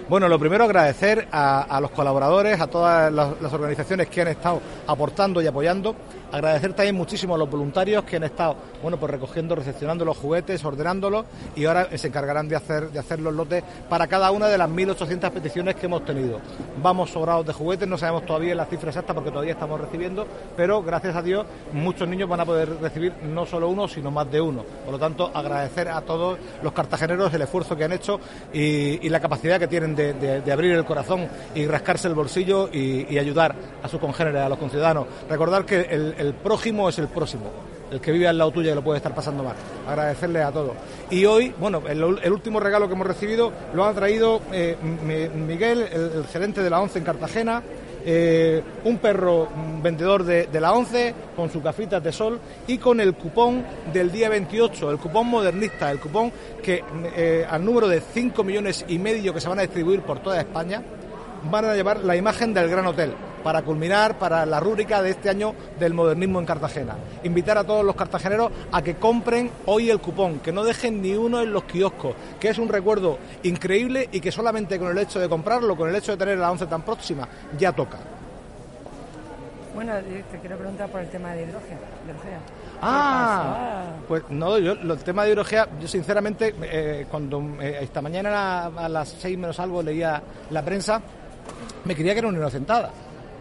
Bueno, lo primero agradecer a los colaboradores, a todas las organizaciones que han estado aportando y apoyando. Agradecer también muchísimo a los voluntarios que han estado, bueno, pues recogiendo, recepcionando los juguetes, ordenándolos, y ahora se encargarán de hacer los lotes para cada una de las 1.800 peticiones que hemos tenido. Vamos sobrados de juguetes, no sabemos todavía la cifra exacta porque todavía estamos recibiendo, pero gracias a Dios muchos niños van a poder recibir no solo uno, sino más de uno. Por lo tanto, agradecer a todos los cartageneros el esfuerzo que han hecho y la capacidad que tienen de abrir el corazón y rascarse el bolsillo y ayudar a sus congéneres, a los conciudadanos. Recordar que el prójimo es el próximo, el que vive al lado tuyo y lo puede estar pasando mal. Agradecerles a todos. Y hoy, bueno, el último regalo que hemos recibido lo ha traído Miguel, el gerente de la ONCE en Cartagena, un perro vendedor de la ONCE con sus gafitas de sol y con el cupón del día 28, el cupón modernista, el cupón que al número de 5,5 millones que se van a distribuir por toda España van a llevar la imagen del Gran Hotel para culminar, para la rúbrica de este año del modernismo en Cartagena. Invitar a todos los cartageneros a que compren hoy el cupón, que no dejen ni uno en los kioscos, que es un recuerdo increíble y que solamente con el hecho de comprarlo, con el hecho de tener la ONCE tan próxima, ya toca. Bueno, te quiero preguntar por el tema de hidrogea. Pues no, el tema de hidrogea, yo sinceramente, cuando esta mañana a las 6 menos algo leía la prensa, me creía que era una inocentada.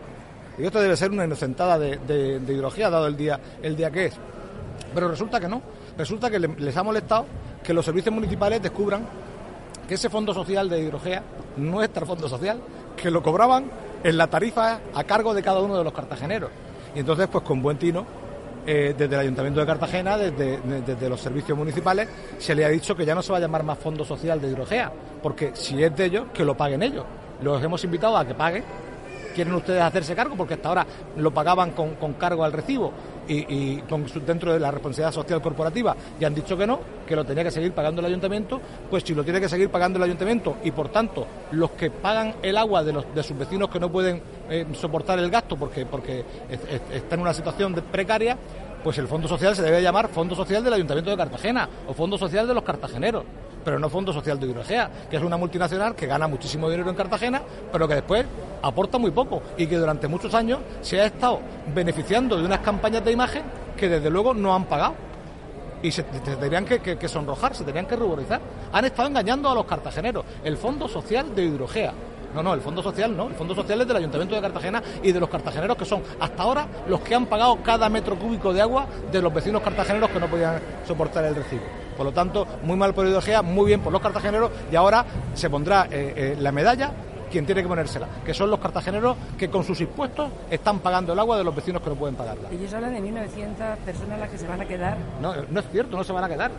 Y esto debe ser una inocentada de hidrogea, dado el día que es. Pero resulta que no. Resulta que les ha molestado que los servicios municipales descubran que ese fondo social de hidrogea no es nuestro fondo social, que lo cobraban en la tarifa a cargo de cada uno de los cartageneros. Y entonces, pues con buen tino, desde el Ayuntamiento de Cartagena, desde los servicios municipales, se le ha dicho que ya no se va a llamar más Fondo Social de Hidrogea, porque si es de ellos, que lo paguen ellos. Los hemos invitado a que paguen. ¿Quieren ustedes hacerse cargo? Porque hasta ahora lo pagaban con cargo al recibo y dentro de la responsabilidad social corporativa, y han dicho que no, que lo tenía que seguir pagando el ayuntamiento. Pues si lo tiene que seguir pagando el ayuntamiento y por tanto los que pagan el agua de sus vecinos que no pueden soportar el gasto porque está en una situación precaria, pues el Fondo Social se debe llamar Fondo Social del Ayuntamiento de Cartagena o Fondo Social de los cartageneros, pero no Fondo Social de Hidrogea, que es una multinacional que gana muchísimo dinero en Cartagena, pero que después aporta muy poco y que durante muchos años se ha estado beneficiando de unas campañas de imagen que desde luego no han pagado. Y se tendrían que sonrojar, se tendrían que ruborizar. Han estado engañando a los cartageneros. El Fondo Social de Hidrogea. No, el Fondo Social no. El Fondo Social es del Ayuntamiento de Cartagena y de los cartageneros, que son hasta ahora los que han pagado cada metro cúbico de agua de los vecinos cartageneros que no podían soportar el recibo. Por lo tanto, muy mal por Hidrogea, muy bien por los cartageneros, y ahora se pondrá la medalla quien tiene que ponérsela, que son los cartageneros que con sus impuestos están pagando el agua de los vecinos que no pueden pagarla. Ellos hablan de 1.900 personas las que se van a quedar. No es cierto, no se van a quedar.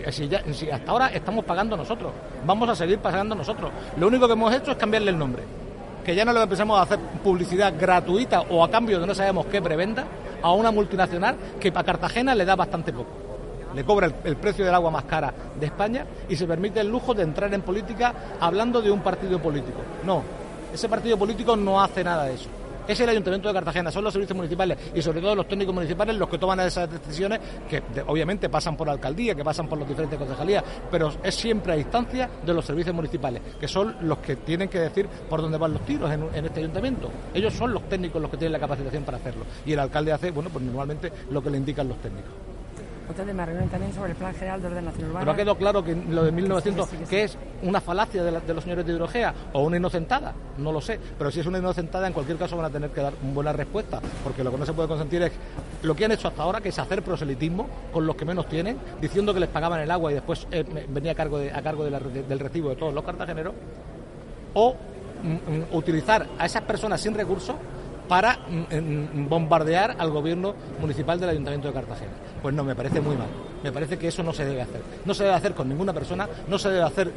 Si hasta ahora estamos pagando nosotros, vamos a seguir pagando nosotros. Lo único que hemos hecho es cambiarle el nombre, que ya no le empezamos a hacer publicidad gratuita o a cambio de no sabemos qué prebenda a una multinacional que a Cartagena le da bastante poco. Le cobra el precio del agua más cara de España y se permite el lujo de entrar en política hablando de un partido político. No, ese partido político no hace nada de eso. Es el Ayuntamiento de Cartagena, son los servicios municipales y sobre todo los técnicos municipales los que toman esas decisiones que obviamente pasan por la alcaldía, que pasan por las diferentes concejalías, pero es siempre a instancia de los servicios municipales, que son los que tienen que decir por dónde van los tiros en este ayuntamiento. Ellos son los técnicos los que tienen la capacitación para hacerlo y el alcalde hace, pues normalmente lo que le indican los técnicos. Otra de más reunión también sobre el Plan General de Ordenación Urbana. Pero ha quedado claro que lo de 1900, sí. Que es una falacia de los señores de Hidrogea o una inocentada, no lo sé, pero si es una inocentada en cualquier caso van a tener que dar buena respuesta, porque lo que no se puede consentir es lo que han hecho hasta ahora, que es hacer proselitismo con los que menos tienen, diciendo que les pagaban el agua y después venía a cargo del recibo de todos los cartageneros, o utilizar a esas personas sin recursos para bombardear al gobierno municipal del Ayuntamiento de Cartagena. Pues no, me parece muy mal. Me parece que eso no se debe hacer. No se debe hacer con ninguna persona, no se debe hacer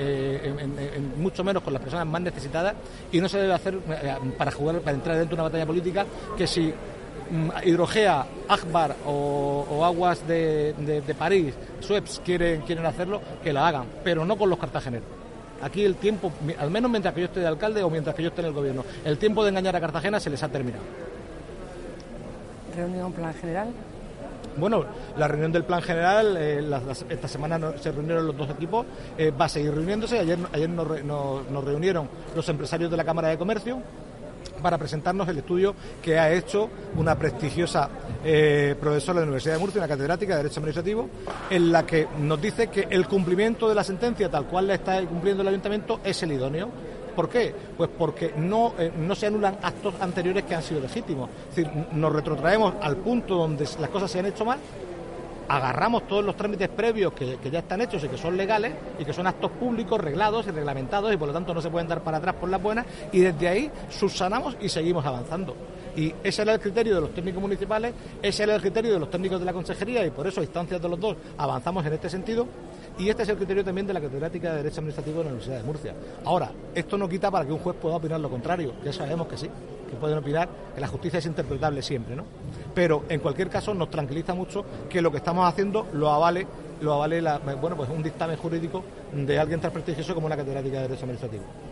mucho menos con las personas más necesitadas, y no se debe hacer para entrar dentro de una batalla política, que si Hidrogea, Agbar o Aguas de París, Suez quieren hacerlo, que la hagan, pero no con los cartageneros. Aquí el tiempo, al menos mientras que yo esté de alcalde o mientras que yo esté en el gobierno, el tiempo de engañar a Cartagena se les ha terminado. ¿Reunión plan general? Bueno, la reunión del plan general, esta semana se reunieron los dos equipos, va a seguir reuniéndose. Ayer nos reunieron los empresarios de la Cámara de Comercio para presentarnos el estudio que ha hecho una prestigiosa profesora de la Universidad de Murcia, una catedrática de Derecho Administrativo, en la que nos dice que el cumplimiento de la sentencia tal cual la está cumpliendo el Ayuntamiento es el idóneo. ¿Por qué? Pues porque no se anulan actos anteriores que han sido legítimos. Es decir, nos retrotraemos al punto donde las cosas se han hecho mal, agarramos todos los trámites previos que ya están hechos y que son legales y que son actos públicos, reglados y reglamentados y por lo tanto no se pueden dar para atrás por las buenas, y desde ahí subsanamos y seguimos avanzando. Y ese era el criterio de los técnicos municipales, ese era el criterio de los técnicos de la consejería, y por eso a instancias de los dos avanzamos en este sentido. Y este es el criterio también de la catedrática de Derecho Administrativo de la Universidad de Murcia. Ahora, esto no quita para que un juez pueda opinar lo contrario, ya sabemos que sí, que pueden opinar, que la justicia es interpretable siempre, ¿no? Pero en cualquier caso nos tranquiliza mucho que lo que estamos haciendo lo avale un dictamen jurídico de alguien tan prestigioso como una catedrática de Derecho Administrativo.